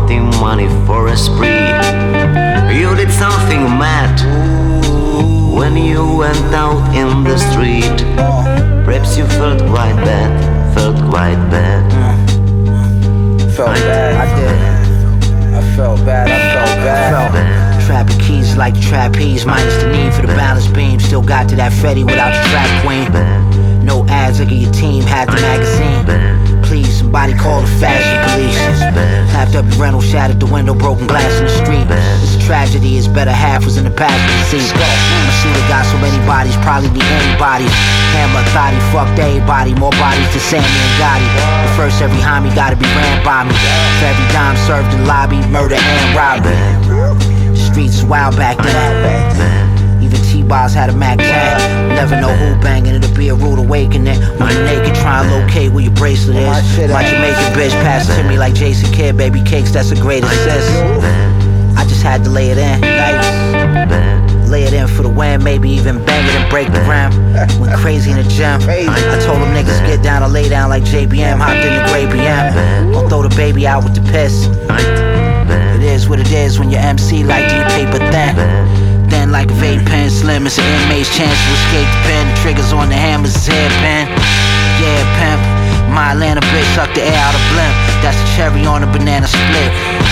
wanting money for a spree. You did something mad when you went out in the street. Perhaps you felt quite bad, felt quite bad. Felt bad, I did. I felt bad. Trapping keys like the trapeze, minus the need for the balance beam. Still got to that Fetty without your trap queen. No ads, look at your team, had the magazine. Please, somebody call the fashion police. Tapped up the rental, shattered the window, broken glass in the street. It's a tragedy, his better half was in the passenger seat. My shooter got so many bodies, probably be anybody's. Hammer, thotty, fucked everybody, more bodies than Sammy and Gotti. But first, every homie gotta be ran by me. For every dime served in the lobby, murder and robbery. Streets wild back then. Even T-Boss had a Mac 10. Never know who banging, it'll be a rude awakening. When you're naked, try and locate where your bracelet is. My Jamaican bitch passed to me like Jason Kidd. Baby cakes, that's a great assist. I just had to lay it in. Lay it in for the win, maybe even bang it and break the rim. Went crazy in the gym. I told them niggas get down or lay down like JBM. Hopped in the gray BM. Don't throw the baby out with the piss. It is what it is when your MC like deep paper thin. Then like a vape pen, slim, it's an inmate's chance to escape the pen. The triggers on the hammers, his hairpin. Yeah, pimp. My Atlanta bitch sucked the air out of blimp. That's the cherry on a banana split.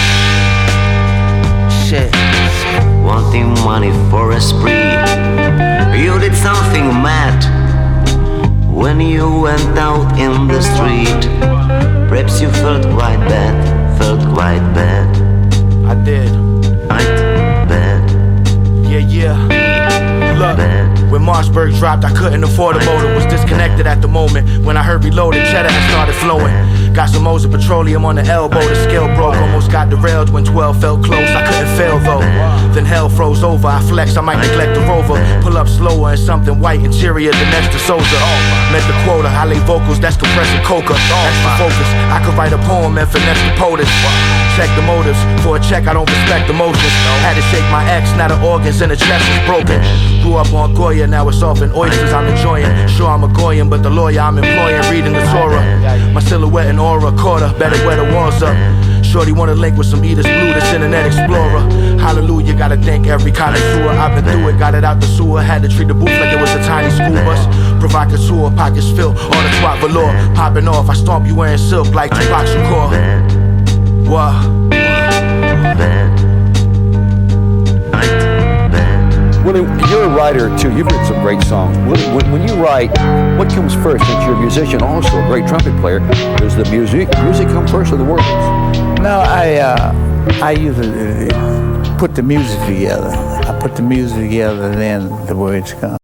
Shit. Wanting money for a spree. You did something mad when you went out in the street. Perhaps you felt quite bad, felt quite bad. I did. Yeah. Look, when Marshburg dropped, I couldn't afford a motor. Was disconnected at the moment. When I heard reloaded, cheddar had started flowing. Got some Moser petroleum on the elbow, the scale broke. Almost got derailed when 12 felt close. I couldn't fail though. Then hell froze over. I flexed, I might neglect the Rover. Pull up slower and something white interior than next to Souza. Met the quota, I lay vocals, that's compressing coca. Extra focus, I could write a poem and finesse the POTUS. Check the motives, for a check I don't respect emotions. Had to shake my ex, now the organs in the chest is broken. Grew up on Goya, now it's off in oysters I'm enjoying. Sure I'm a Goyan, but the lawyer I'm employing reading the Torah. My silhouette and aura caught her, better wear the walls up. Shorty wanna link with some Eaters Blue, this internet explorer. Hallelujah, gotta thank every connoisseur. I've been through it, got it out the sewer. Had to treat the booth like it was a tiny school bus. Provocateur, pockets filled, all the twat velour. Popping off, I stomp you wearing silk like Tupac Shakur. What? Willie, you're a writer too. You've written some great songs. When you write, what comes first? Since you're a musician, also a great trumpet player, does the music come first or the words? No, I usually put the music together. I put the music together, and then the words come.